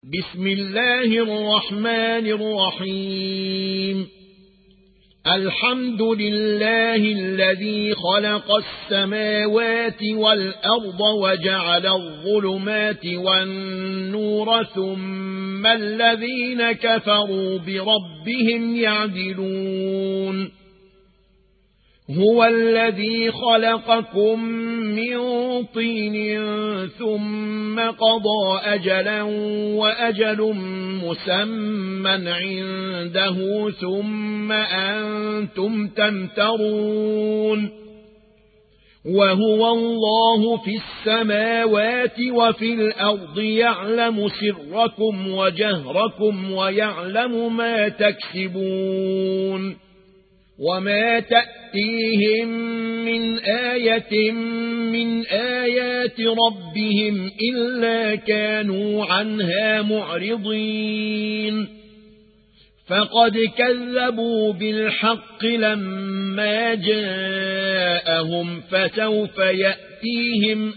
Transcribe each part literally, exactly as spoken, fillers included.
بسم الله الرحمن الرحيم الحمد لله الذي خلق السماوات والأرض وجعل الظلمات والنور ثم الذين كفروا بربهم يعدلون هو الذي خلقكم من طين ثم قضى أجلا وأجل مسمى عنده ثم أنتم تمترون وهو الله في السماوات وفي الأرض يعلم سركم وجهركم ويعلم ما تكسبون وما تأتيهم من آية من آيات ربهم إلا كانوا عنها معرضين فقد كذبوا بالحق لما جاءهم فسوف يأتيهم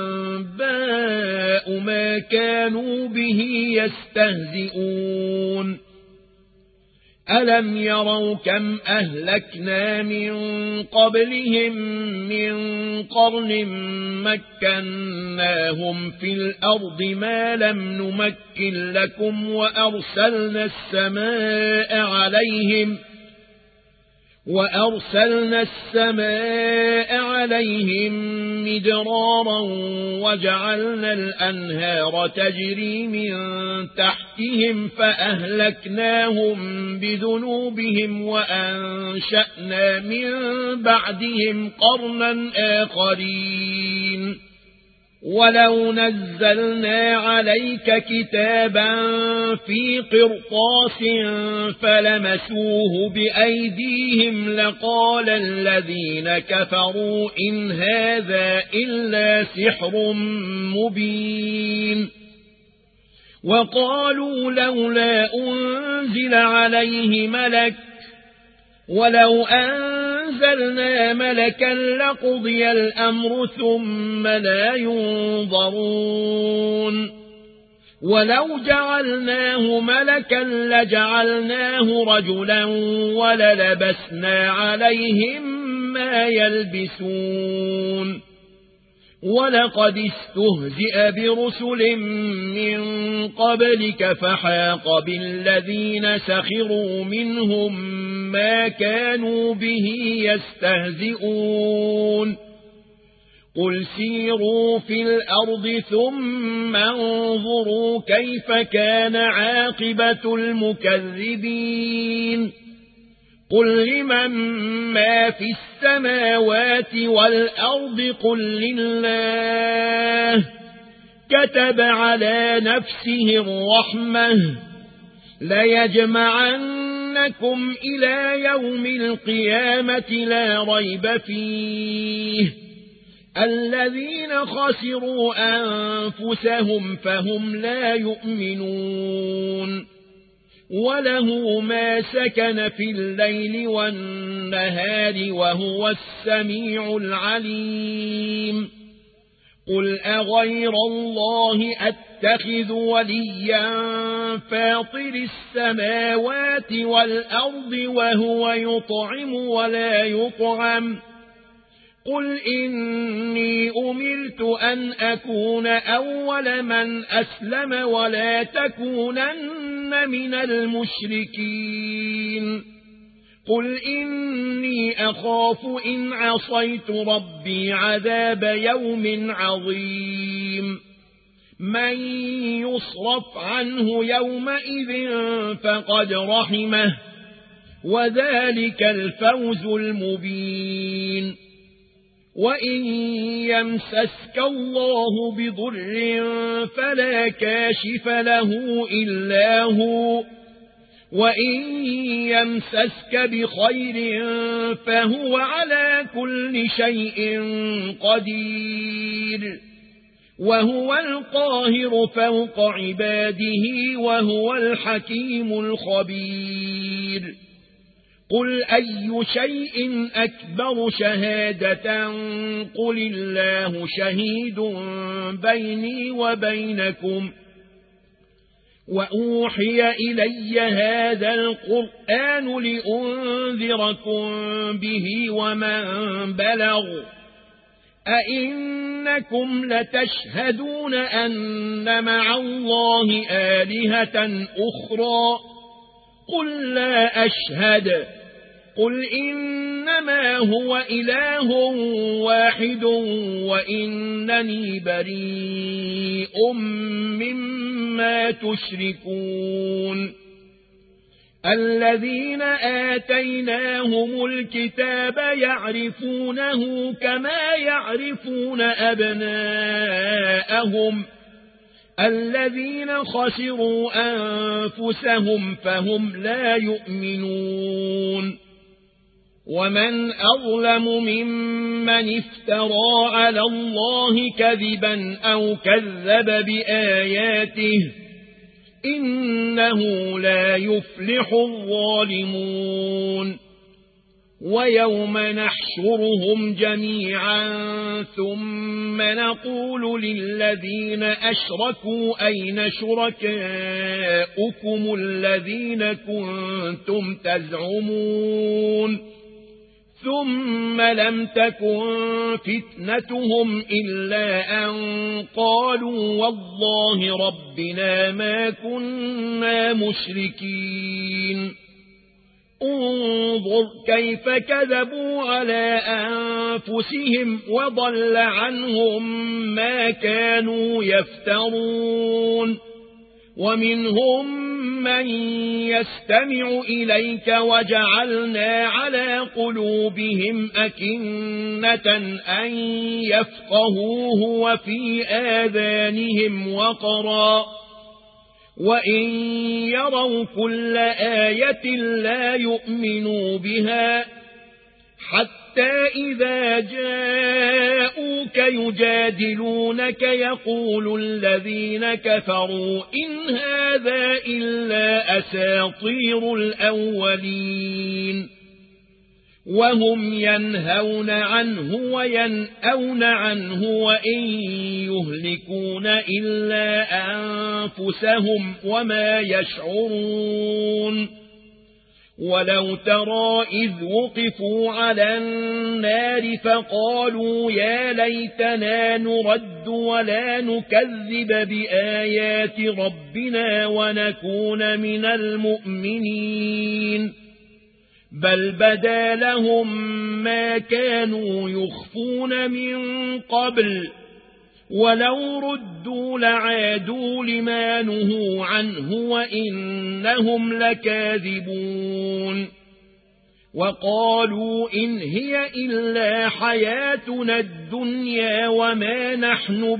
أنباء ما كانوا به يستهزئون ألم يروا كم أهلكنا من قبلهم من قرن مكناهم في الأرض ما لم نمكن لكم وأرسلنا السماء عليهم وأرسلنا السماء عليهم مدرارا وجعلنا الأنهار تجري من تحتهم فأهلكناهم بذنوبهم وأنشأنا من بعدهم قرنا آخرين ولو نزلنا عليك كتابا في قرطاس فلمسوه بأيديهم لقال الذين كفروا إن هذا إلا سحر مبين وقالوا لولا أنزل عليه ملك ولو أنزلنا ملكا لقضي الأمر ثم لا ينظرون ولو جعلناه ملكا لجعلناه رجلا وللبسنا عليهم ما يلبسون ولقد استهزئ برسل من قبلك فحاق بالذين سخروا منهم ما كانوا به يستهزئون قل سيروا في الأرض ثم انظروا كيف كان عاقبة المكذبين قل لمن ما في السماوات والأرض قل لله كتب على نفسه الرحمة ليجمعنكم إلى يوم القيامة لا ريب فيه الذين خسروا أنفسهم فهم لا يؤمنون وله ما سكن في الليل والنهار وهو السميع العليم قل أغير الله أتخذ وليا فاطر السماوات والأرض وهو يطعم ولا يطعم قل إني أمرت أن أكون أول من أسلم ولا تكونن من المشركين قل إني أخاف إن عصيت ربي عذاب يوم عظيم من يصرف عنه يومئذ فقد رحمه وذلك الفوز المبين وإن يمسسك الله بضر فلا كاشف له إلا هو وإن يمسسك بخير فهو على كل شيء قدير وهو القاهر فوق عباده وهو الحكيم الخبير قل أي شيء أكبر شهادة قل الله شهيد بيني وبينكم وأوحي إلي هذا القرآن لأنذركم به ومن بلغ أئنكم لتشهدون أن مع الله آلهة أخرى قل لا أشهد قل إنما هو إله واحد وإنني بريء مما تشركون الذين آتيناهم الكتاب يعرفونه كما يعرفون أبناءهم الذين خسروا أنفسهم فهم لا يؤمنون ومن أظلم ممن افترى على الله كذبا أو كذب بآياته إنه لا يفلح الظالمون ويوم نحشرهم جميعا ثم نقول للذين أشركوا أين شركاؤكم الذين كنتم تزعمون ثم لم تكن فتنتهم إلا أن قالوا والله ربنا ما كنا مشركين انظر كيف كذبوا على أنفسهم وضل عنهم ما كانوا يفترون ومنهم من يستمع إليك وجعلنا على قلوبهم أكنة أن يفقهوه وفي آذانهم وقرا وإن يروا كل آية لا يؤمنوا بها حتى إذا جاءوك يجادلونك يقول الذين كفروا إن هذا إلا أساطير الأولين وهم ينهون عنه وينأون عنه وإن يهلكون إلا أنفسهم وما يشعرون ولو ترى إذ وقفوا على النار فقالوا يا ليتنا نرد ولا نكذب بآيات ربنا ونكون من المؤمنين بل بدا لهم ما كانوا يخفون من قبل ولو ردوا لعادوا لما نهوا عنه وإنهم لكاذبون وقالوا إن هي إلا حياتنا الدنيا وما نحن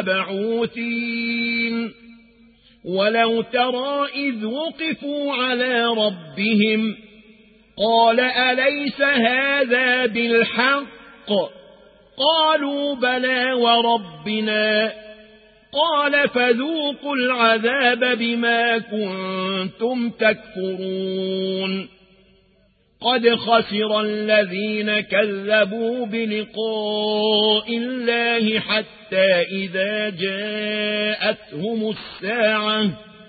بمبعوثين ولو ترى إذ وقفوا على ربهم قال أليس هذا بالحق قالوا بلى وربنا قال فذوقوا العذاب بما كنتم تكفرون قد خسر الذين كذبوا بلقاء الله حتى إذا جاءتهم الساعة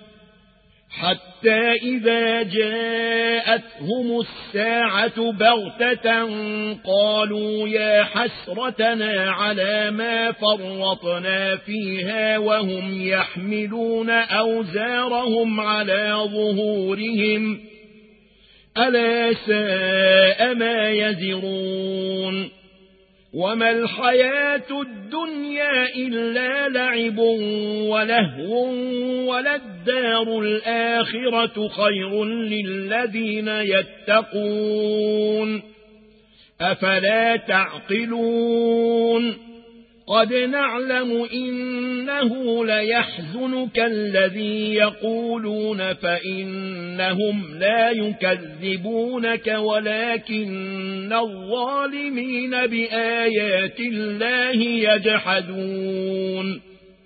حتى إذا جاءتهم الساعة بغتة قالوا يا حسرتنا على ما فرطنا فيها وهم يحملون أوزارهم على ظهورهم ألا ساء ما يزرون وما الحياة الدنيا إلا لعب ولهو وللدار الآخرة خير للذين يتقون أفلا تعقلون قد نعلم إنه ليحزنك الذي يقولون فإنهم لا يكذبونك ولكن الظالمين بآيات الله يجحدون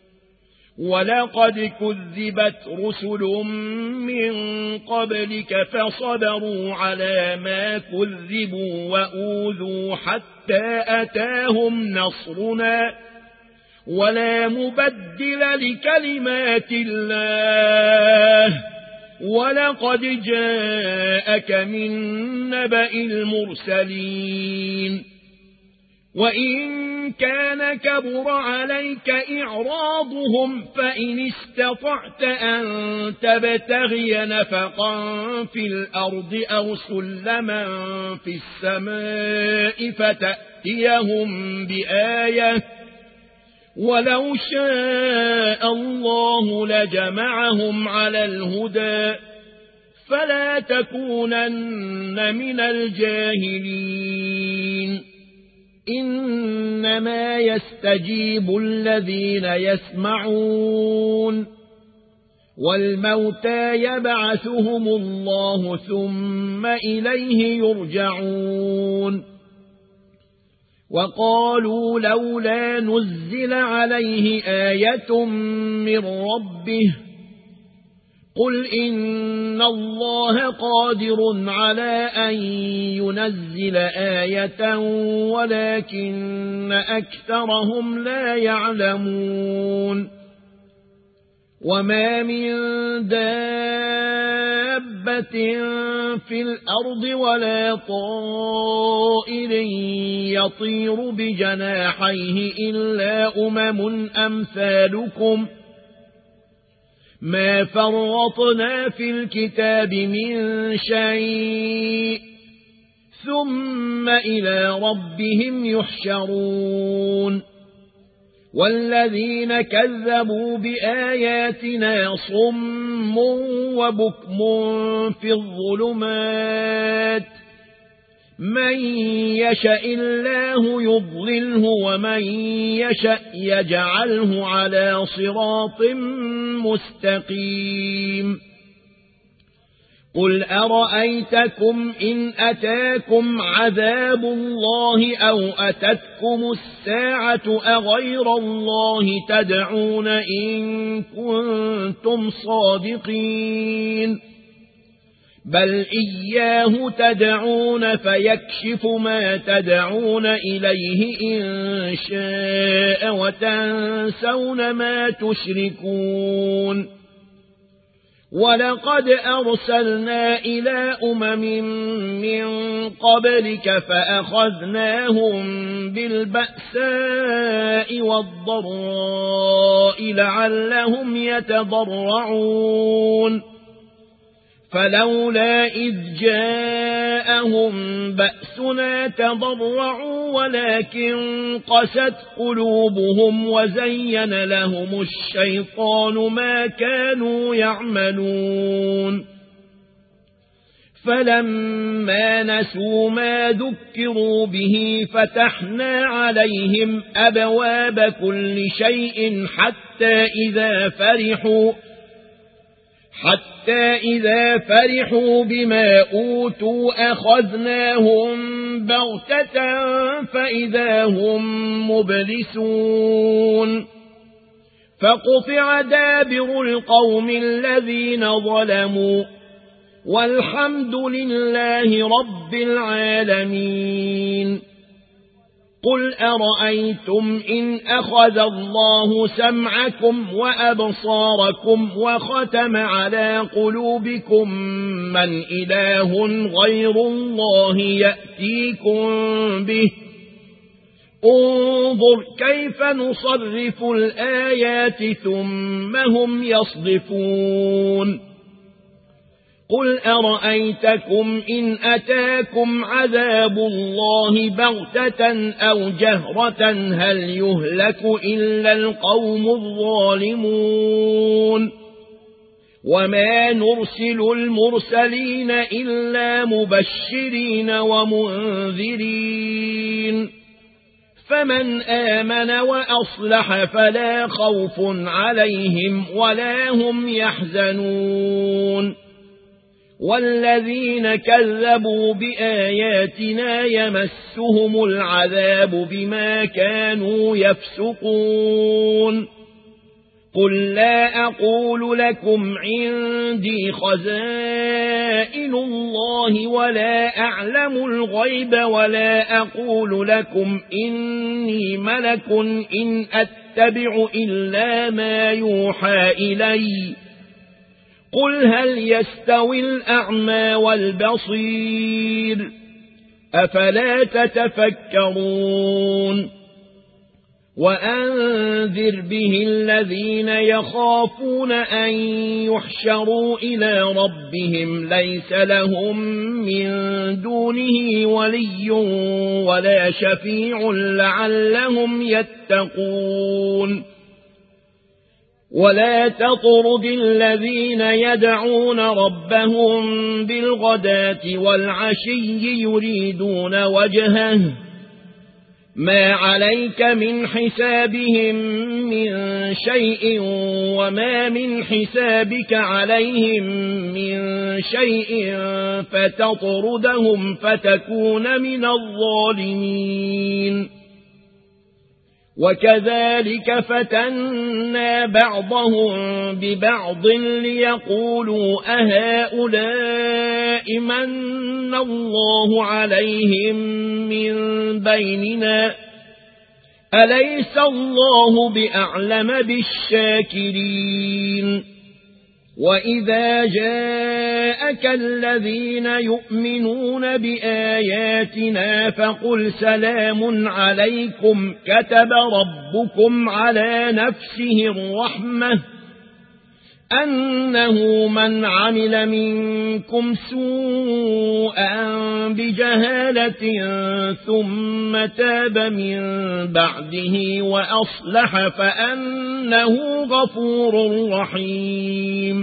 ولقد كذبت رسل من قبلك فصبروا على ما كذبوا وأوذوا حتى أتاهم نصرنا ولا مبدل لكلمات الله ولقد جاءك من نبأ المرسلين وإن كان كبر عليك إعراضهم فإن استطعت أن تبتغي نفقا في الأرض أو سلما في السماء فتأتيهم بآية ولو شاء الله لجمعهم على الهدى فلا تكونن من الجاهلين إنما يستجيب الذين يسمعون والموتى يبعثهم الله ثم إليه يرجعون وقالوا لولا نزل عليه آية من ربه قل إن الله قادر على أن ينزل آية ولكن أكثرهم لا يعلمون وما من دابة في الأرض ولا طائر يطير بجناحيه إلا أمم أمثالكم ما فرطنا في الكتاب من شيء ثم إلى ربهم يحشرون والذين كذبوا بآياتنا صم وبكم في الظلمات من يشاء الله يضلله ومن يشاء يجعله على صراط مستقيم قل أرأيتكم إن أتاكم عذاب الله أو أتتكم الساعة أغير الله تدعون إن كنتم صادقين بل إياه تدعون فيكشف ما تدعون إليه إن شاء وتنسون ما تشركون ولقد أرسلنا إلى أمم من قبلك فأخذناهم بالبأساء والضراء لعلهم يتضرعون فلولا إذ جاءهم بأسنا تضرعوا ولكن قست قلوبهم وزين لهم الشيطان ما كانوا يعملون فلما نسوا ما ذكروا به فتحنا عليهم أبواب كل شيء حتى إذا فرحوا حتى إذا فرحوا بما أوتوا أخذناهم بغتة فإذا هم مبلسون فقطع دابر القوم الذين ظلموا والحمد لله رب العالمين قل أرأيتم إن أخذ الله سمعكم وأبصاركم وختم على قلوبكم من إله غير الله يأتيكم به انظر كيف نصرف الآيات ثم هم يصدفون قل أرأيتكم إن أتاكم عذاب الله بغتة أو جهرة هل يهلك إلا القوم الظالمون وما نرسل المرسلين إلا مبشرين ومنذرين فمن آمن وأصلح فلا خوف عليهم ولا هم يحزنون والذين كذبوا بآياتنا يمسهم العذاب بما كانوا يفسقون قل لا أقول لكم عندي خزائن الله ولا أعلم الغيب ولا أقول لكم إني ملك إن أتبع أتبع إلا ما يوحى إلي قل هل يستوي الأعمى والبصير أفلا تتفكرون وأنذر به الذين يخافون أن يحشروا إلى ربهم ليس لهم من دونه ولي ولا شفيع لعلهم يتقون ولا تطرد الذين يدعون ربهم بالغداة والعشي يريدون وجهه ما عليك من حسابهم من شيء وما من حسابك عليهم من شيء فتطردهم فتكون من الظالمين وكذلك فتنا بعضهم ببعض ليقولوا أهؤلاء من الله عليهم من بيننا أليس الله بأعلم بالشاكرين وإذا جاءك الذين يؤمنون بآياتنا فقل سلام عليكم كتب ربكم على نفسه الرحمة أنه من عمل منكم سوءا بجهالة ثم تاب من بعده وأصلح فأنه غفور رحيم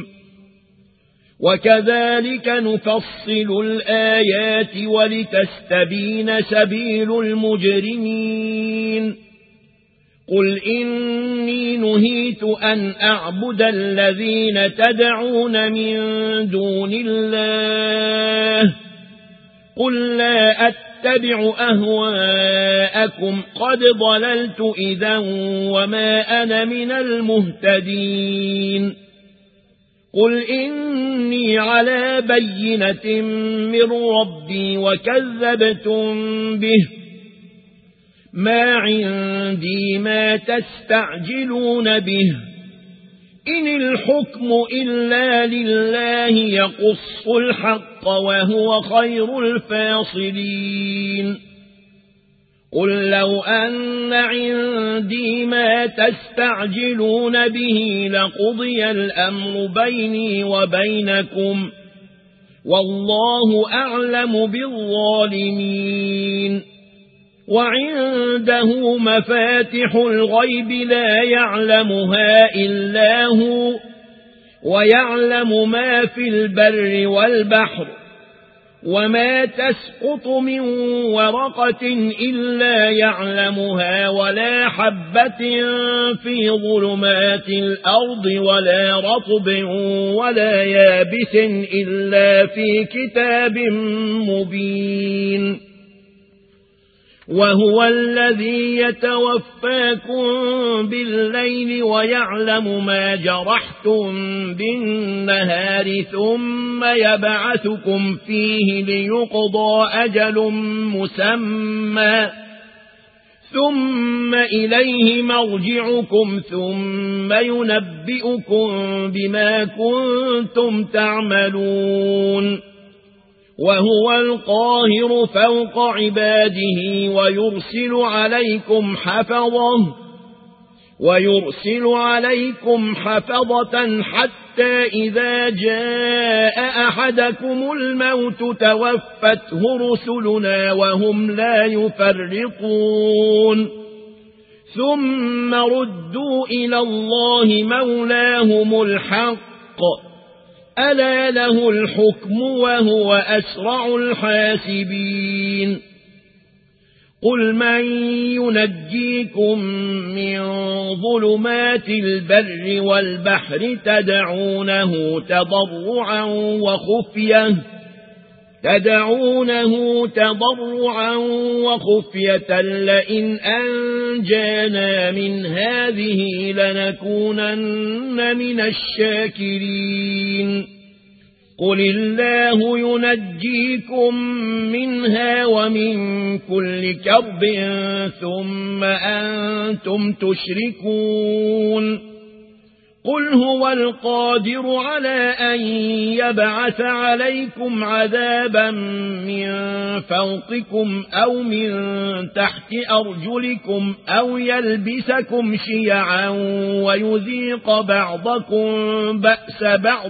وكذلك نفصل الآيات ولتستبين سبيل المجرمين قل إني نهيت أن أعبد الذين تدعون من دون الله قل لا أتبع أهواءكم قد ضللت إذا وما أنا من المهتدين قل إني على بينة من ربي وكذبتم به ما عندي ما تستعجلون به إن الحكم إلا لله يقص الحق وهو خير الفاصلين قل لو أن عندي ما تستعجلون به لقضي الأمر بيني وبينكم والله أعلم بالظالمين وعنده مفاتح الغيب لا يعلمها إلا هو ويعلم ما في البر والبحر وما تسقط من ورقة إلا يعلمها ولا حبة في ظلمات الأرض ولا رطب ولا يابس إلا في كتاب مبين وهو الذي يتوفاكم بالليل ويعلم ما جرحتم بالنهار ثم يبعثكم فيه ليقضى أجل مسمى ثم إليه مرجعكم ثم ينبئكم بما كنتم تعملون وهو القاهر فوق عباده ويرسل عليكم حفظه ويرسل عليكم حفظة حتى إذا جاء أحدكم الموت توفته رسلنا وهم لا يفرقون ثم ردوا إلى الله مولاهم الحق ألا له الحكم وهو أسرع الحاسبين قل من ينجيكم من ظلمات البر والبحر تدعونه تضرعا وخفية تدعونه تضرعا وخفية لئن أنجانا من هذه لنكونن من الشاكرين قل الله ينجيكم منها ومن كل كرب ثم أنتم تشركون قل هو القادر على أن يبعث عليكم عذابا من فوقكم أو من تحت أرجلكم أو يلبسكم شيعا ويذيق بعضكم بأس بعض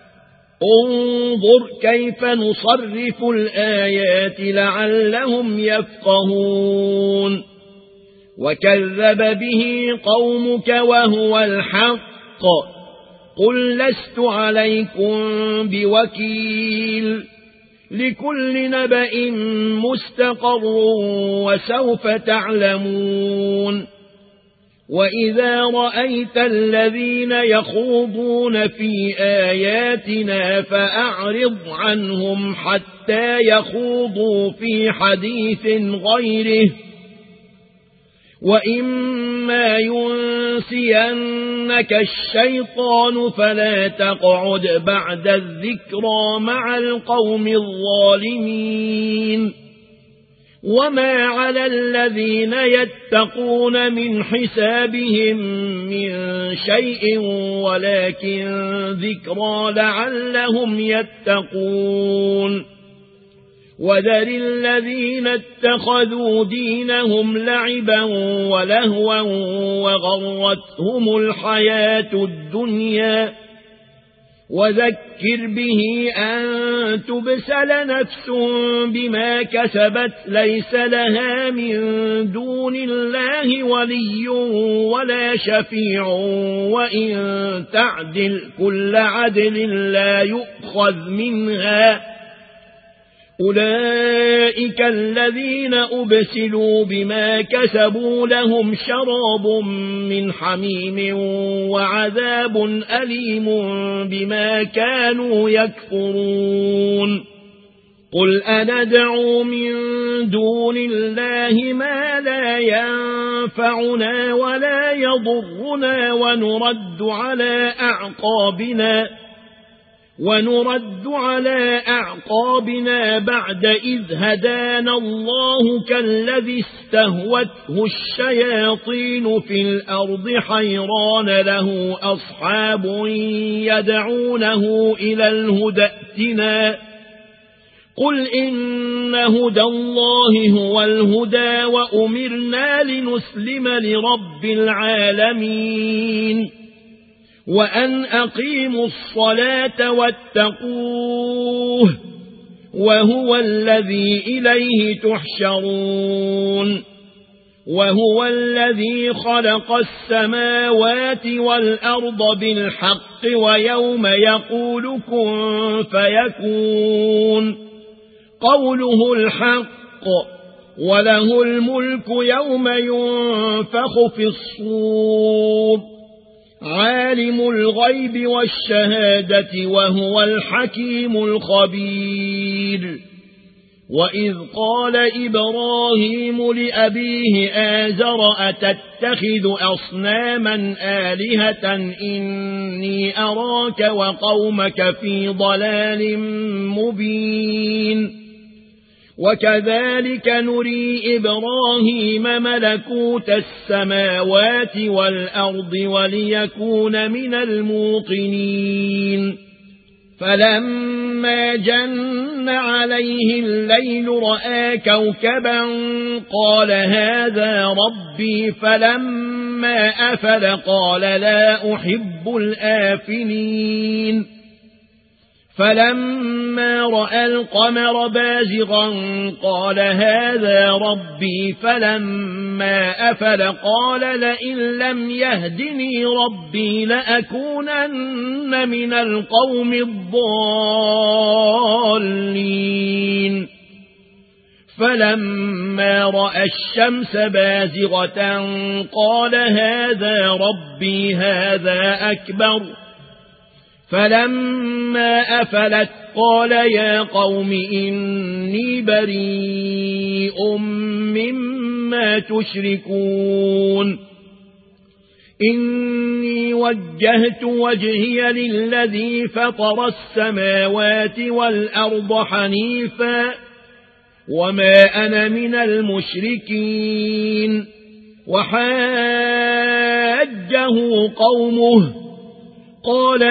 انظر كيف نصرف الآيات لعلهم يفقهون وكذب به قومك وهو الحق قل لست عليكم بوكيل لكل نبأ مستقر وسوف تعلمون وإذا رأيت الذين يخوضون في آياتنا فأعرض عنهم حتى يخوضوا في حديث غيره وإما ينسينك الشيطان فلا تقعد بعد الذكرى مع القوم الظالمين وما على الذين يتقون من حسابهم من شيء ولكن ذكرى لعلهم يتقون وذر الذين اتخذوا دينهم لعبا ولهوا وغرتهم الحياة الدنيا وذكر به أن تبسل نفس بما كسبت ليس لها من دون الله ولي ولا شفيع وإن تعدل كل عدل لا يؤخذ منها أولئك الذين أبسلوا بما كسبوا لهم شراب من حميم وعذاب أليم بما كانوا يكفرون قل أندعو من دون الله ما لا ينفعنا ولا يضرنا ونرد على أعقابنا ونرد على أعقابنا بعد إذ هدانا الله كالذي استهوته الشياطين في الأرض حيران له أصحاب يدعونه إلى الهدى ائتنا قل إن هدى الله هو الهدى وأمرنا لنسلم لرب العالمين وأن أقيموا الصلاة واتقوه وهو الذي إليه تحشرون وهو الذي خلق السماوات والأرض بالحق ويوم يقول كن فيكون قوله الحق وله الملك يوم ينفخ في الصور عالم الغيب والشهادة وهو الحكيم الخبير وإذ قال إبراهيم لأبيه آزر أتتخذ أصناما آلهة إني أراك وقومك في ضلال مبين وكذلك نري إبراهيم ملكوت السماوات والأرض وليكون من الموقنين فلما جن عليه الليل رأى كوكبا قال هذا ربي فلما أفل قال لا أحب الآفلين فلما رأى القمر بازغا قال هذا ربي فلما أفل قال لئن لم يهدني ربي لأكونن من القوم الضالين فلما رأى الشمس بازغة قال هذا ربي هذا أكبر فلما أفلت قال يا قوم إني بريء مما تشركون إني وجهت وجهي للذي فطر السماوات والأرض حنيفا وما أنا من المشركين وحاجه قومه قال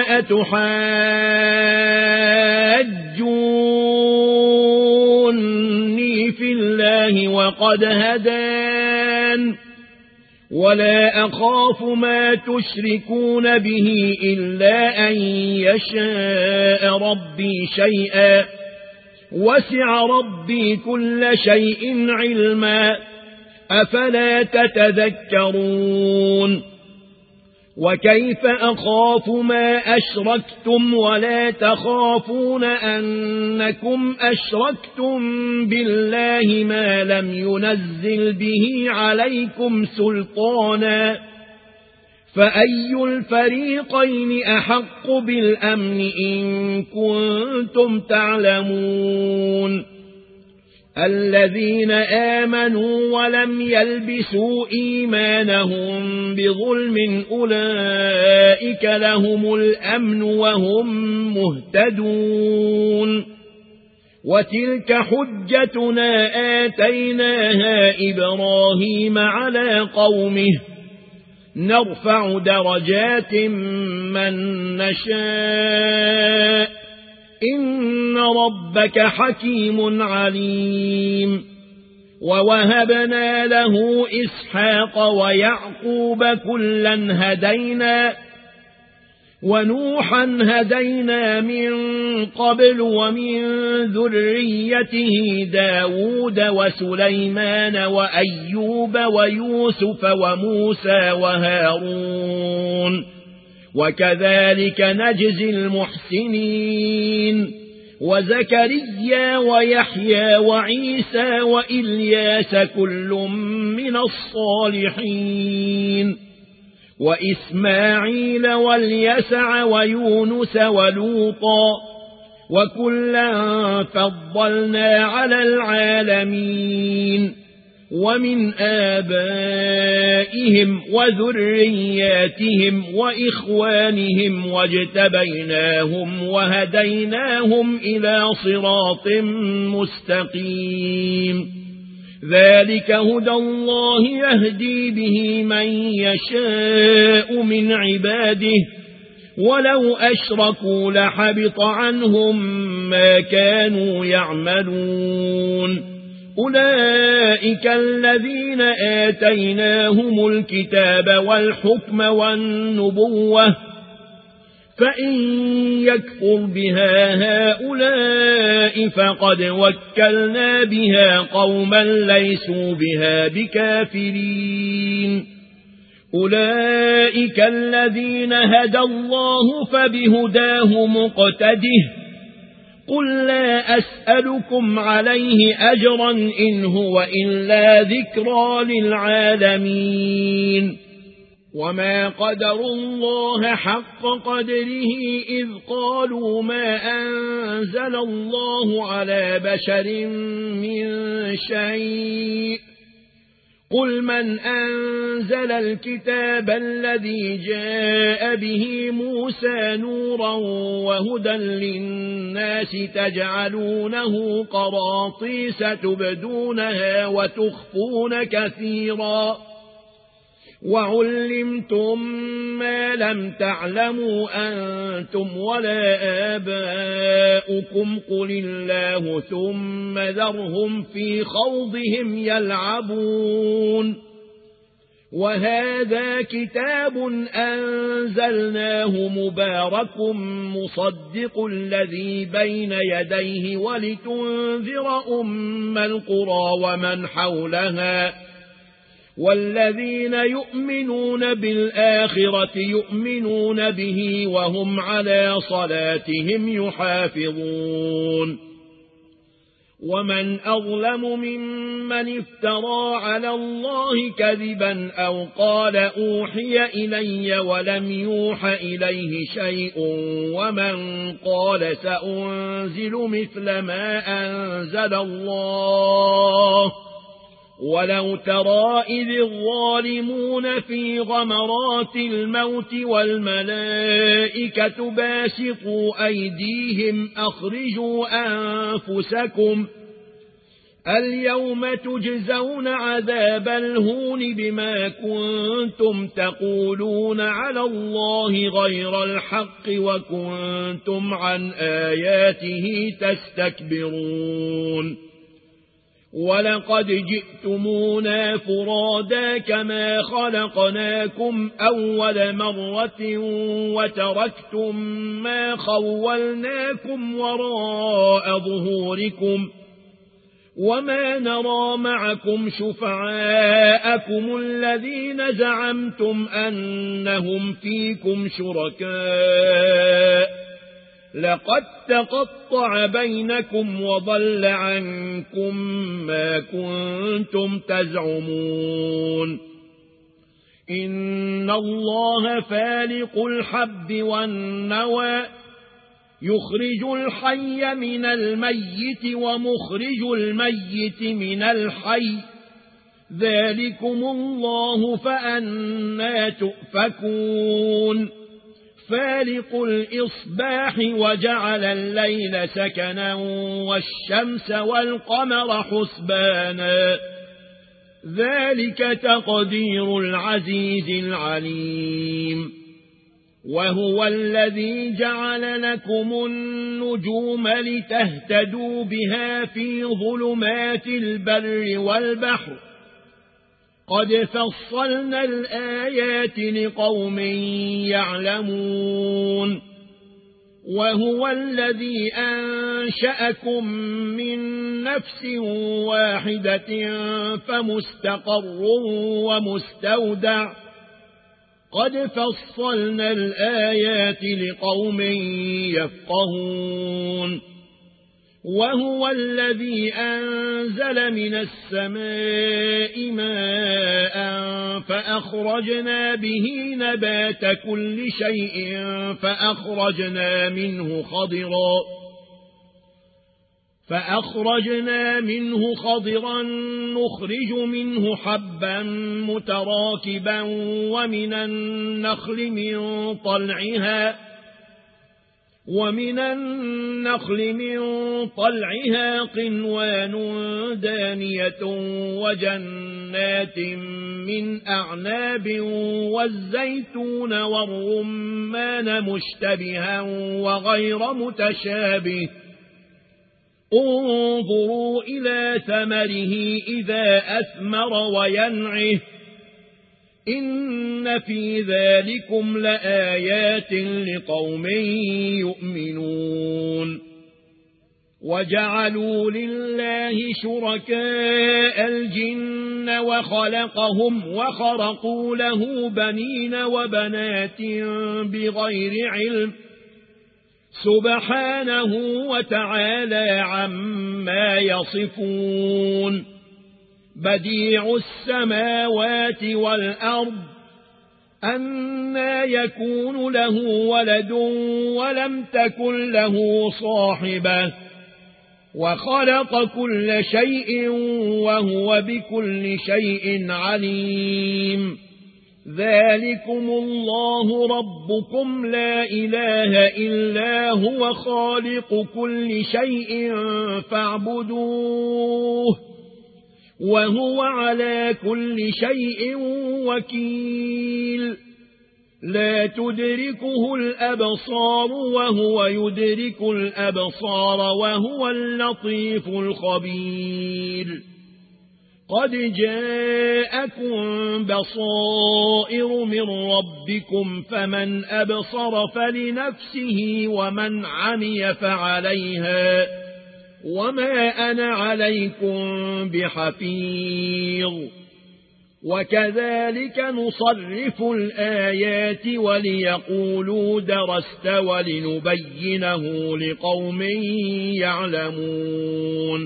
أتحاجوني في الله وقد هدان ولا أخاف ما تشركون به إلا أن يشاء ربي شيئا وسع ربي كل شيء علما أفلا تتذكرون وكيف أخاف ما أشركتم ولا تخافون أنكم أشركتم بالله ما لم ينزل به عليكم سلطانا فأي الفريقين أحق بالأمن إن كنتم تعلمون الذين آمنوا ولم يلبسوا إيمانهم بظلم أولئك لهم الأمن وهم مهتدون وتلك حجتنا آتيناها إبراهيم على قومه نرفع درجات من نشاء إن ربك حكيم عليم ووهبنا له إسحاق ويعقوب كلا هدينا ونوحا هدينا من قبل ومن ذريته داود وسليمان وأيوب ويوسف وموسى وهارون وكذلك نجزي المحسنين وزكريا ويحيى وعيسى وإلياس كل من الصالحين وإسماعيل واليسع ويونس ولوطا وكلا فضلنا على العالمين ومن آبائهم وذرياتهم وإخوانهم واجتبيناهم وهديناهم إلى صراط مستقيم ذلك هدى الله يهدي به من يشاء من عباده ولو أشركوا لحبط عنهم ما كانوا يعملون أولئك الذين آتيناهم الكتاب والحكم والنبوة فإن يكفر بها هؤلاء فقد وكلنا بها قوما ليسوا بها بكافرين أولئك الذين هدى الله فبهداه مقتده قل لا أسألكم عليه أجرا إن هو إلا ذكرى للعالمين وما قدروا الله حق قدره إذ قالوا ما أنزل الله على بشر من شيء قل من أنزل الكتاب الذي جاء به موسى نورا وهدى للناس تجعلونه قراطيس تبدونها وتخفون كثيرا وعلمتم ما لم تعلموا أنتم ولا آباؤكم قل الله ثم ذرهم في خوضهم يلعبون وهذا كتاب أنزلناه مبارك مصدق الذي بين يديه ولتنذر أم القرى ومن حولها والذين يؤمنون بالآخرة يؤمنون به وهم على صلاتهم يحافظون ومن أظلم ممن افترى على الله كذبا أو قال أوحي إلي ولم يوح إليه شيء ومن قال سأنزل مثل ما أنزل الله ولو ترى إذ الظالمون في غمرات الموت والملائكة باسطوا أيديهم أخرجوا أنفسكم اليوم تجزون عذاب الهون بما كنتم تقولون على الله غير الحق وكنتم عن آياته تستكبرون ولقد جئتمونا فرادا كما خلقناكم أول مرة وتركتم ما خولناكم وراء ظهوركم وما نرى معكم شفعاءكم الذين زعمتم أنهم فيكم شركاء لقد تقطع بينكم وضل عنكم ما كنتم تزعمون إن الله فالق الحب والنوى يخرج الحي من الميت ومخرج الميت من الحي ذلكم الله فأنى تؤفكون فالق الإصباح وجعل الليل سكنا والشمس والقمر حسبانا ذلك تقدير العزيز العليم وهو الذي جعل لكم النجوم لتهتدوا بها في ظلمات البر والبحر قد فصلنا الآيات لقوم يعلمون وهو الذي أنشأكم من نفس واحدة فمستقر ومستودع قد فصلنا الآيات لقوم يفقهون وهو الذي أنزل من السماء ماء فأخرجنا به نبات كل شيء فأخرجنا منه خضرا فأخرجنا منه خضرا نخرج منه حبا متراكبا ومن النخل من طلعها ومن النخل من طلعها قنوان دانية وجنات من أعناب والزيتون والرمان مشتبها وغير متشابه انظروا إلى ثمره إذا أثمر وينعه إن في ذلكم لآيات لقوم يؤمنون وجعلوا لله شركاء الجن وخلقهم وخرقوا له بنين وبنات بغير علم سبحانه وتعالى عما يصفون بديع السماوات والأرض أنى يكون له ولد ولم تكن له صاحبة وخلق كل شيء وهو بكل شيء عليم ذلكم الله ربكم لا إله إلا هو خالق كل شيء فاعبدوه وهو على كل شيء وكيل لا تدركه الأبصار وهو يدرك الأبصار وهو اللطيف الخبير قد جاءكم بصائر من ربكم فمن أبصر فلنفسه ومن عمي فعليها وما أنا عليكم بحفيظ وكذلك نصرف الآيات وليقولوا درست ولنبينه لقوم يعلمون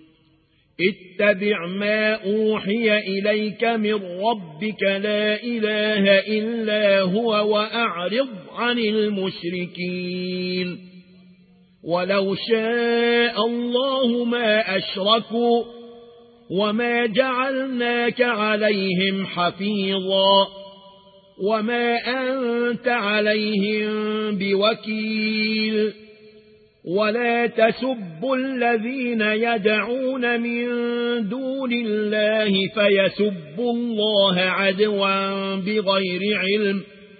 اتبع ما أوحي إليك من ربك لا إله إلا هو وأعرض عن المشركين ولو شاء الله ما أشركوا وما جعلناك عليهم حفيظا وما أنت عليهم بوكيل ولا تسبوا الذين يدعون من دون الله فيسبوا الله عدوا بغير علم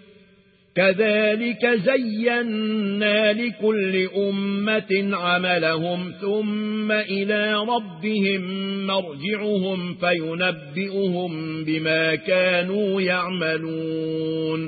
كذلك زينا لكل أمة عملهم ثم إلى ربهم مرجعهم فينبئهم بما كانوا يعملون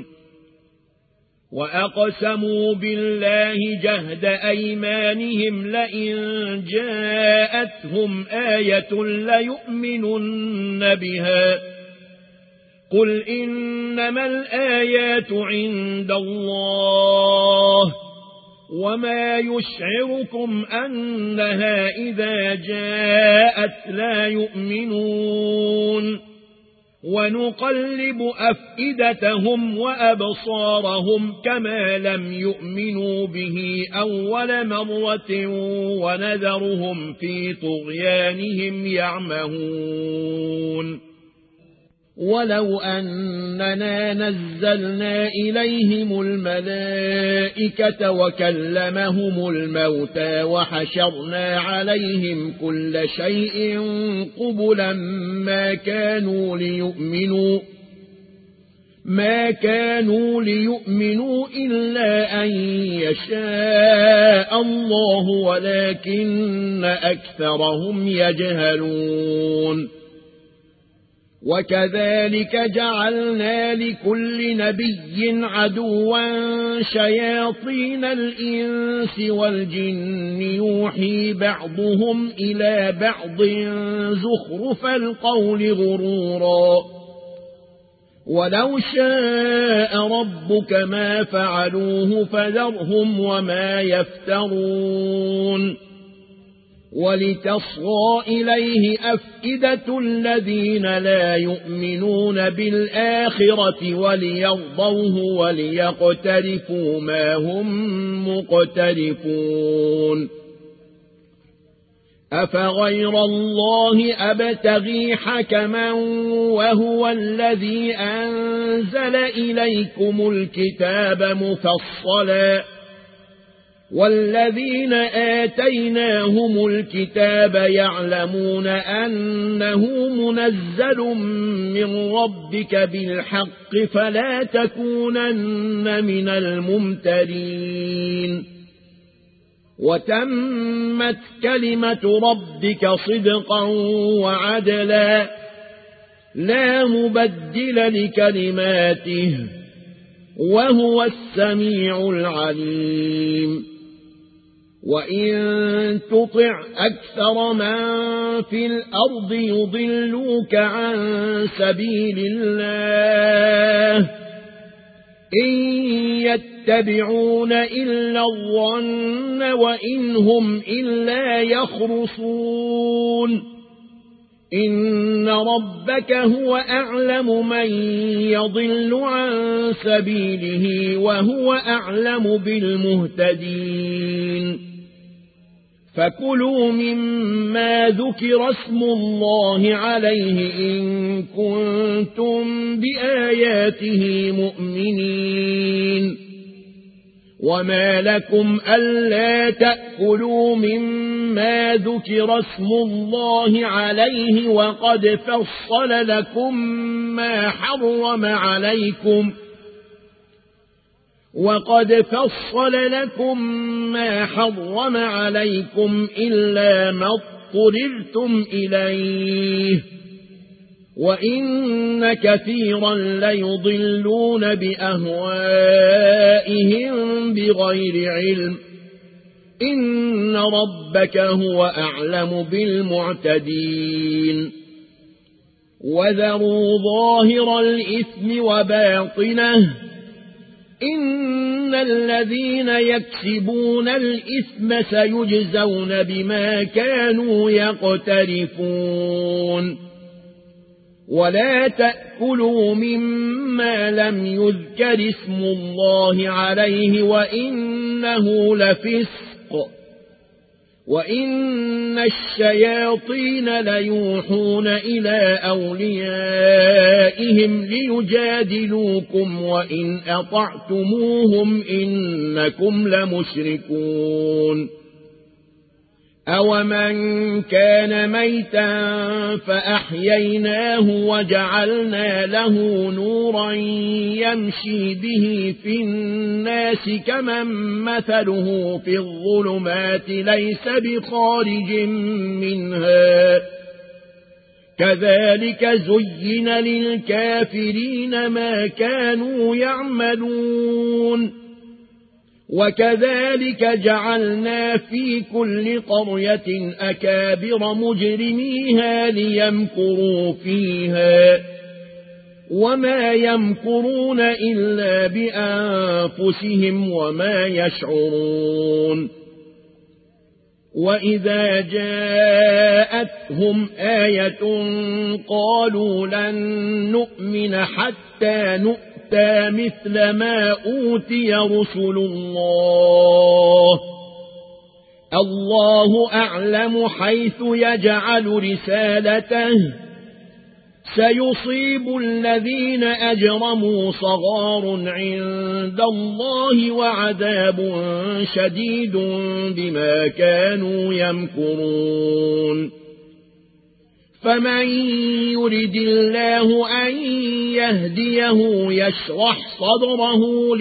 وأقسموا بالله جهد أيمانهم لئن جاءتهم آية ليؤمنن بها قل إنما الآيات عند الله وما يشعركم أنها إذا جاءت لا يؤمنون ونقلب أفئدتهم وأبصارهم كما لم يؤمنوا به أول مرة ونذرهم في طغيانهم يعمهون ولو أننا نزلنا إليهم الملائكة وكلمهم الموتى وحشرنا عليهم كل شيء قبلا ما كانوا ليؤمنوا ما كانوا ليؤمنوا إلا أن يشاء الله ولكن أكثرهم يجهلون وكذلك جعلنا لكل نبي عدوا شياطين الإنس والجن يوحي بعضهم إلى بعض زخرف القول غرورا ولو شاء ربك ما فعلوه فذرهم وما يفترون ولتصغى إليه أفئدة الذين لا يؤمنون بالآخرة وليرضوه وليقترفوا ما هم مقترفون أفغير الله أبتغي حكما وهو الذي أنزل إليكم الكتاب مفصلا والذين آتيناهم الكتاب يعلمون أنه منزل من ربك بالحق فلا تكونن من الممترين وتمت كلمة ربك صدقا وعدلا لا مبدل لكلماته وهو السميع العليم وإن تطع أكثر من في الأرض يضلوك عن سبيل الله إن يتبعون إلا الظن وإن هم إلا يخرصون إن ربك هو أعلم من يضل عن سبيله وهو أعلم بالمهتدين فكلوا مما ذكر اسم الله عليه إن كنتم بآياته مؤمنين وما لكم ألا تأكلوا مما ذكر اسم الله عليه وقد فصل لكم ما حرم عليكم وقد فصل لكم ما حرم عليكم إلا ما اضطررتم إليه وإن كثيرا ليضلون بأهوائهم بغير علم إن ربك هو أعلم بالمعتدين وذروا ظاهر الإثم وباطنه إن الذين يكسبون الإثم سيجزون بما كانوا يقترفون ولا تأكلوا مما لم يذكر اسم الله عليه وإنه لفسق وإن الشياطين ليوحون إلى أوليائهم ليجادلوكم وإن أطعتموهم إنكم لمشركون أومن كان ميتا فأحييناه وجعلنا له نورا يمشي به في الناس كمن مثله في الظلمات ليس بخارج منها كذلك زين للكافرين ما كانوا يعملون وكذلك جعلنا في كل قرية أكابر مجرميها ليمكروا فيها وما يمكرون إلا بأنفسهم وما يشعرون وإذا جاءتهم آية قالوا لن نؤمن حتى نؤمن مثل ما أوتي رسل الله الله أعلم حيث يجعل رسالته سيصيب الذين أجرموا صغار عند الله وعذاب شديد بما كانوا يمكرون فمن يرد الله أن يهديه يشرح صدره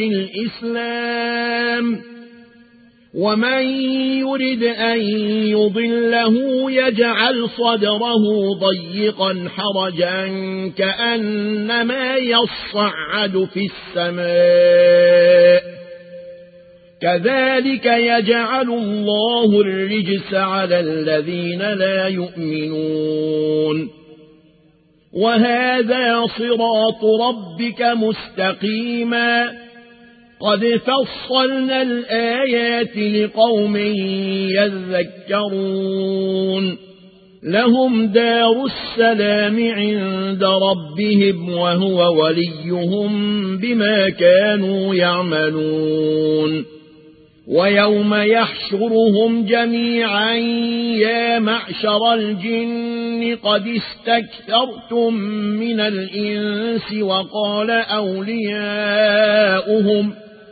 للإسلام ومن يرد أن يضله يجعل صدره ضيقا حرجا كأنما يصعد في السماء كذلك يجعل الله الرجس على الذين لا يؤمنون وهذا صراط ربك مستقيما قد فصلنا الآيات لقوم يذكرون لهم دار السلام عند ربهم وهو وليهم بما كانوا يعملون ويوم يحشرهم جميعا يا معشر الجن قد استكثرتم من الإنس وقال أولياؤهم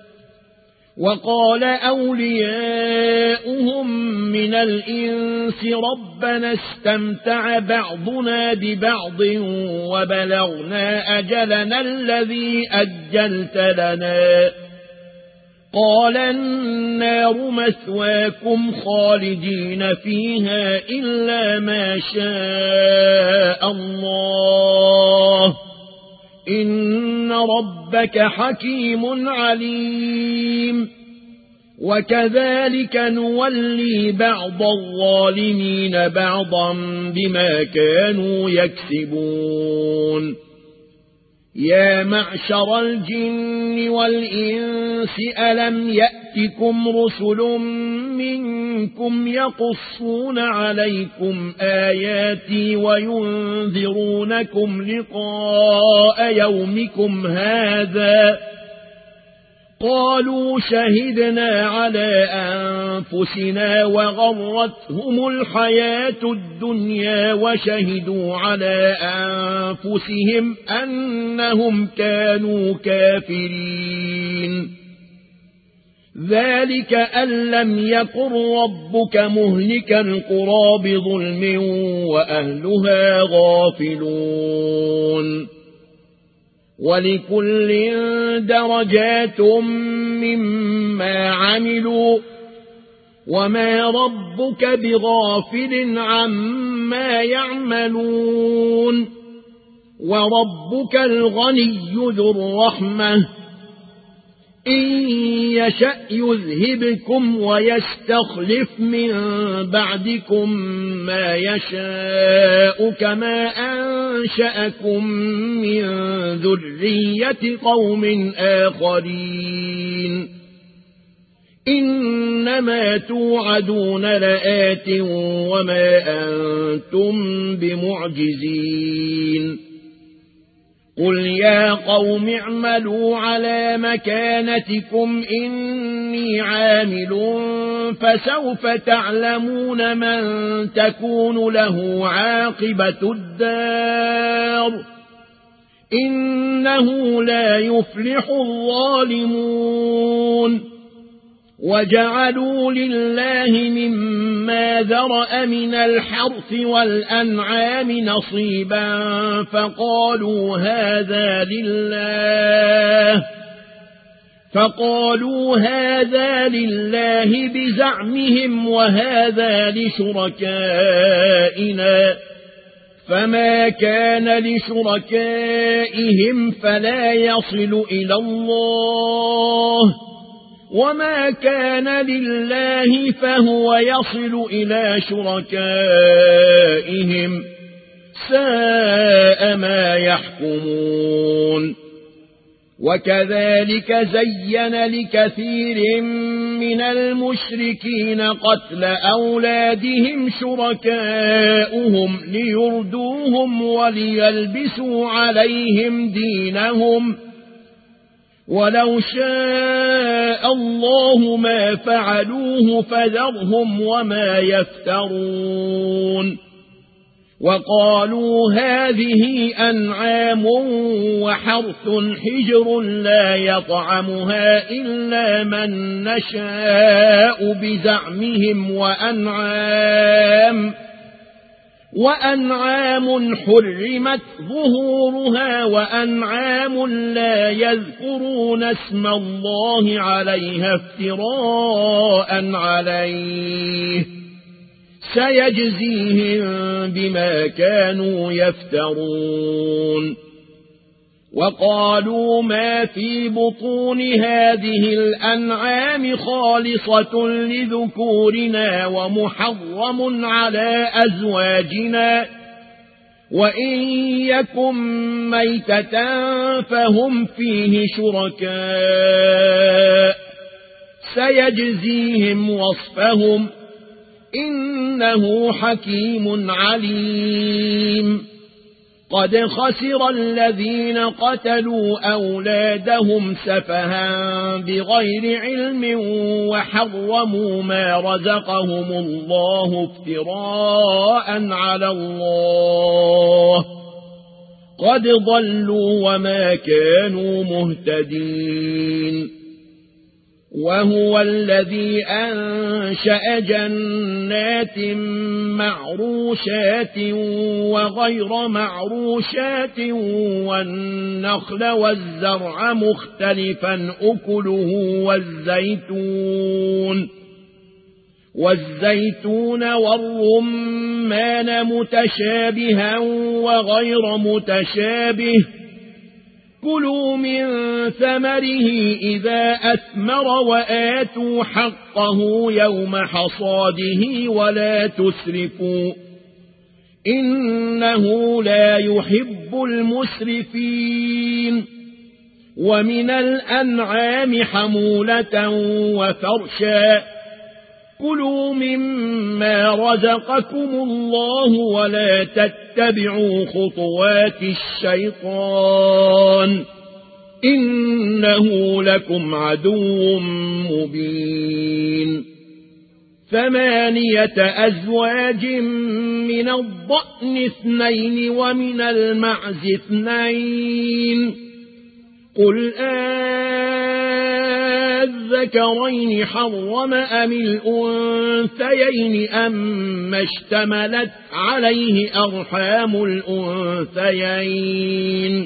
وقال أولياؤهم من الإنس ربنا استمتع بعضنا ببعض وبلغنا أجلنا الذي أجلت لنا قال النار مثواكم خالدين فيها إلا ما شاء الله إن ربك حكيم عليم وكذلك نولي بعض الظالمين بعضا بما كانوا يكسبون يا معشر الجن والإنس ألم يأتكم رسل منكم يقصون عليكم آياتي وينذرونكم لقاء يومكم هذا قالوا شهدنا على أنفسنا وغرتهم الحياة الدنيا وشهدوا على أنفسهم أنهم كانوا كافرين ذلك أن لم يكن ربك مهلك القرى بظلم وأهلها غافلون ولكل درجات مما عملوا وما ربك بغافل عما يعملون وربك الغني ذو الرحمة إن يشأ يذهبكم ويستخلف من بعدكم ما يشاء كما أنشأكم من ذرية قوم آخرين إنما توعدون لآت وما أنتم بمعجزين قل يا قوم اعملوا على مكانتكم إني عامل فسوف تعلمون من تكون له عاقبة الدار إنه لا يفلح الظالمون وجعلوا لله مما ذرأ من الحرث والأنعام نصيبا فقالوا هذا لله فقالوا هذا لله بزعمهم وهذا لشركائنا فما كان لشركائهم فلا يصل إلى الله وما كان لله فهو يصل إلى شركائهم ساء ما يحكمون وكذلك زين لكثير من المشركين قتل أولادهم شركاؤهم ليردوهم وليلبسوا عليهم دينهم ولو شاء الله ما فعلوه فذرهم وما يفترون وقالوا هذه أنعام وحرث حجر لا يطعمها إلا من نشاء بزعمهم وأنعام وأنعام حرمت ظهورها وأنعام لا يذكرون اسم الله عليها افتراء عليه سيجزيهم بما كانوا يفترون وقالوا ما في بطون هذه الأنعام خالصة لذكورنا ومحرم على أزواجنا وإن يكن ميتة فهم فيه شركاء سيجزيهم وصفهم إنه حكيم عليم قد خسر الذين قتلوا أولادهم سفها بغير علم وحرموا ما رزقهم الله افتراء على الله قد ضلوا وما كانوا مهتدين وهو الذي أنشأ جنات معروشات وغير معروشات والنخل والزرع مختلفا أكله والزيتون والزيتون والرمان متشابها وغير متشابه كلوا من ثمره إذا أثمر وآتوا حقه يوم حصاده ولا تسرفوا إنه لا يحب المسرفين ومن الأنعام حمولة وفرشا كلوا مما رزقكم الله ولا تتبعوا خطوات الشيطان إنه لكم عدو مبين ثمانية أزواج من الضأن اثنين ومن المعز اثنين قل الذكرين حرم أم الأنثيين أم اشتملت عليه أرحام الأنثيين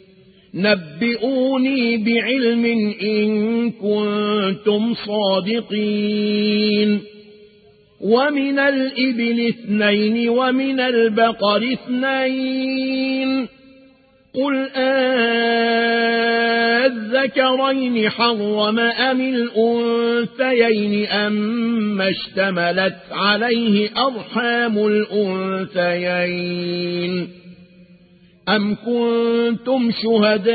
نبئوني بعلم إن كنتم صادقين ومن الإبل اثنين ومن البقر اثنين قل الذكرين حرم أم الأنثيين أم اشتملت عليه أرحام الأنثيين أم كنتم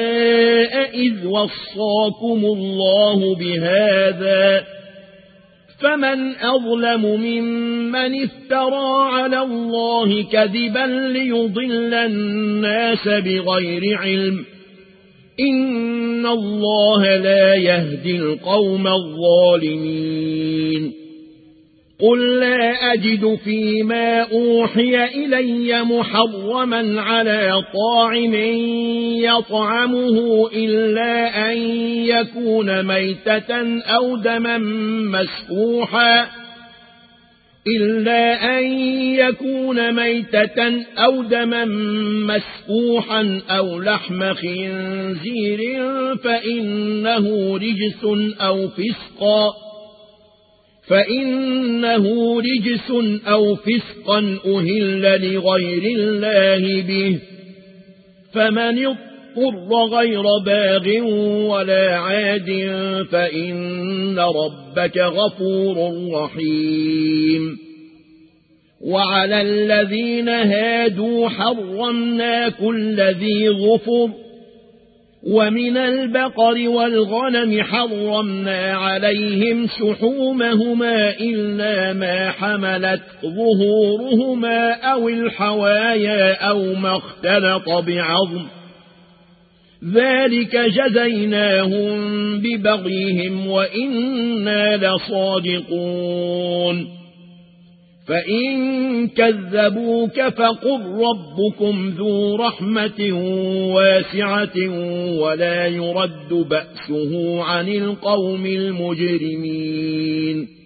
شهداء إذ وصاكم الله بهذا فمن أظلم ممن افترى على الله كذبا ليضل الناس بغير علم إن الله لا يهدي القوم الظالمين قل لا أجد فيما أوحي إلي محرما على طاعم يطعمه إلا أن يكون ميتة أو دما مسفوحا إلا أن يكون ميتة أو دما مسفوحا أو لحم خنزير فإنه رجس أو فسقا فإنه رجس أو فسقا أهل لغير الله به فمن اضطر غير باغ ولا عاد فإن ربك غفور رحيم وعلى الذين هادوا حرمنا كل ذي ظفر ومن البقر والغنم حرمنا عليهم شحومهما إلا ما حملت ظهورهما أو الحوايا أو ما اختلط بعظم ذلك جزيناهم ببغيهم وإنا لصادقون فإن كذبوك فقل ربكم ذو رحمة واسعة ولا يرد بأسه عن القوم المجرمين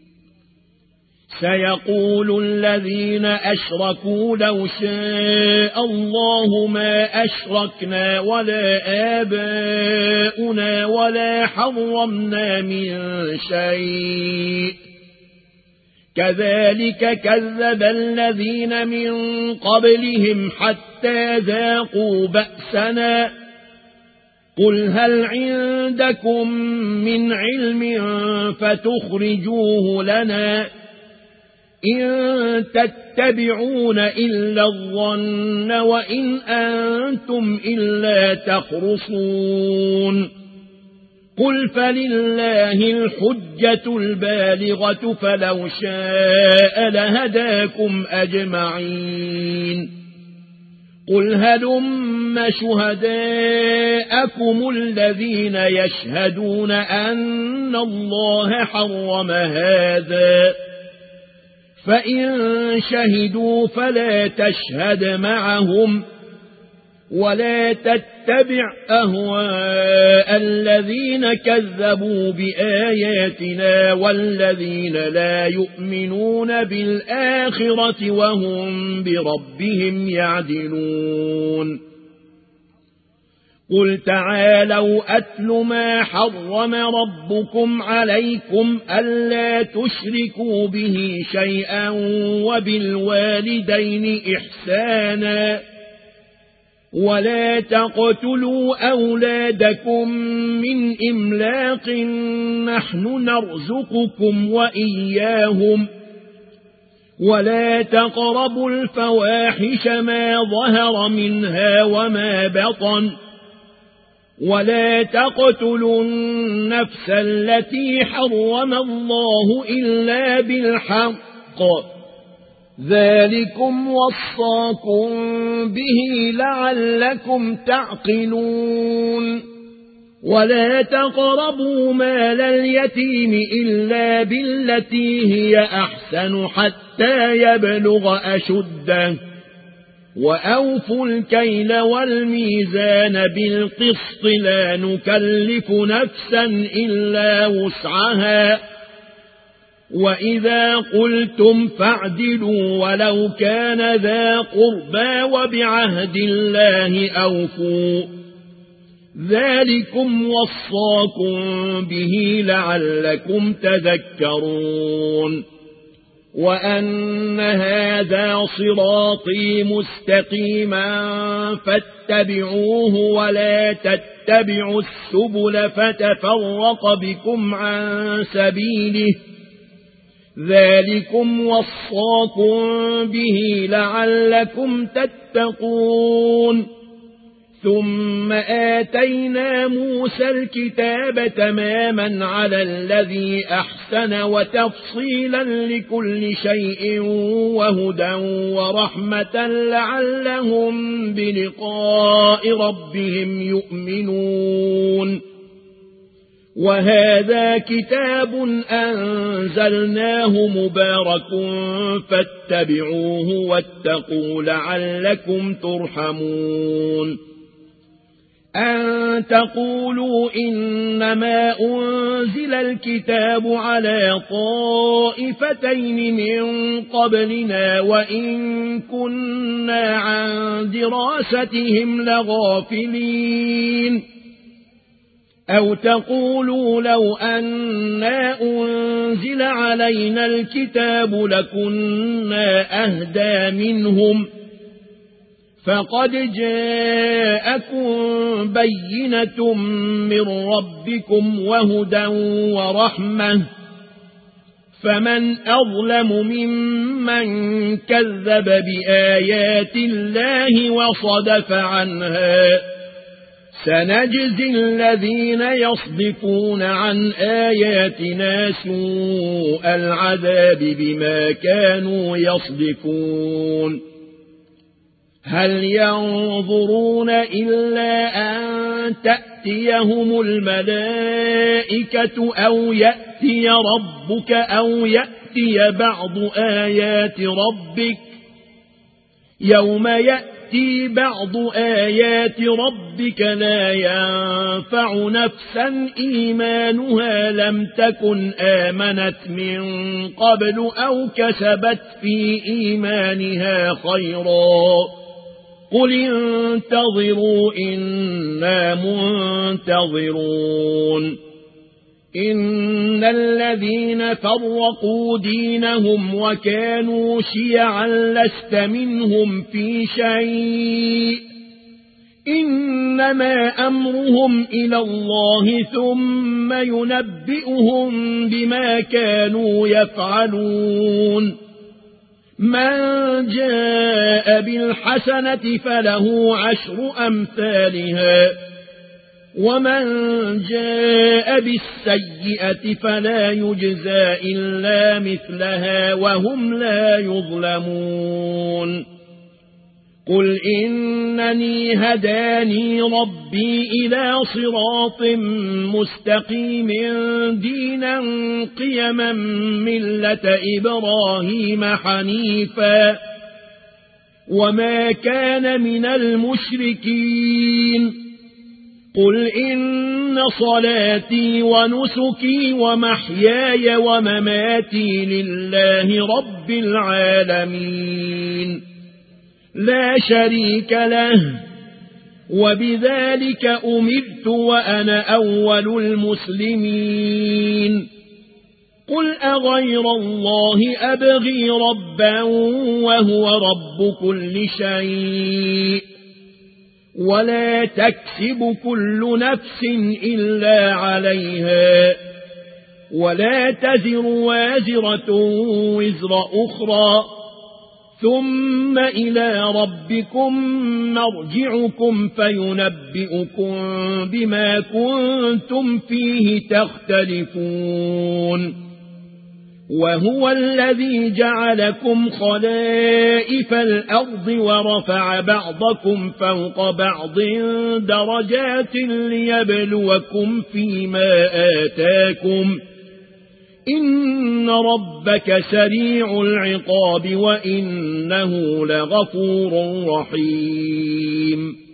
سيقول الذين أشركوا لو شاء الله ما أشركنا ولا آباؤنا ولا حرمنا من شيء كذلك كذب الذين من قبلهم حتى ذاقوا بأسنا قل هل عندكم من علم فتخرجوه لنا إن تتبعون إلا الظن وإن أنتم إلا تخرصون قل فلله الحجة البالغة فلو شاء لهداكم أجمعين قل هلم شهداءكم الذين يشهدون أن الله حرم هذا فإن شهدوا فلا تشهد معهم ولا تتبع أهواء الذين كذبوا بآياتنا والذين لا يؤمنون بالآخرة وهم بربهم يعدلون قل تعالوا أتل ما حرم ربكم عليكم ألا تشركوا به شيئا وبالوالدين إحسانا ولا تقتلوا أولادكم من إملاق نحن نرزقكم وإياهم ولا تقربوا الفواحش ما ظهر منها وما بطن ولا تقتلوا النفس التي حرم الله إلا بالحق ذلكم وصاكم به لعلكم تعقلون ولا تقربوا مال اليتيم إلا بالتي هي أحسن حتى يبلغ أشده وأوفوا الكيل والميزان بالقسط لا نكلف نفسا إلا وسعها وإذا قلتم فاعدلوا ولو كان ذا قربى وبعهد الله أوفوا ذلكم وصاكم به لعلكم تذكرون وأن هذا صراطي مستقيما فاتبعوه ولا تتبعوا السبل فتفرق بكم عن سبيله ذلكم وصاكم به لعلكم تتقون ثم آتينا موسى الكتاب تماما على الذي أحسن وتفصيلا لكل شيء وهدى ورحمة لعلهم بلقاء ربهم يؤمنون وهذا كتاب أنزلناه مبارك فاتبعوه واتقوا لعلكم ترحمون أن تقولوا إنما أنزل الكتاب على طائفتين من قبلنا وإن كنا عن دراستهم لغافلين أو تقولوا لو أنا أنزل علينا الكتاب لكنا أهدى منهم فقد جاءكم بينة من ربكم وهدى ورحمة فمن أظلم ممن كذب بآيات الله وصدف عنها سنجزي الذين يصدفون عن آياتنا سوء العذاب بما كانوا يصدفون هل ينظرون إلا أن تأتيهم الملائكة أو يأتي ربك أو يأتي بعض آيات ربك يوم يأتي بعض آيات ربك لا ينفع نفسا إيمانها لم تكن آمنت من قبل أو كسبت في إيمانها خيرا قل انتظروا إنا منتظرون إن الذين فرقوا دينهم وكانوا شيعا لست منهم في شيء إنما أمرهم إلى الله ثم ينبئهم بما كانوا يفعلون من جاء بالحسنة فله عشر أمثالها ومن جاء بالسيئة فلا يجزى إلا مثلها وهم لا يظلمون قل إنني هداني ربي إلى صراط مستقيم دينا قيما ملة إبراهيم حنيفا وما كان من المشركين قل إن صلاتي ونسكي ومحياي ومماتي لله رب العالمين لا شريك له وبذلك أمرت وأنا أول المسلمين قل أغير الله أبغي ربا وهو رب كل شيء ولا تكسب كل نفس إلا عليها ولا تزر وازرة وزر أخرى ثم إلى ربكم مرجعكم فينبئكم بما كنتم فيه تختلفون وهو الذي جعلكم خلائف الأرض ورفع بعضكم فوق بعض درجات ليبلوكم فيما آتاكم إن ربك سريع العقاب وإنه لغفور رحيم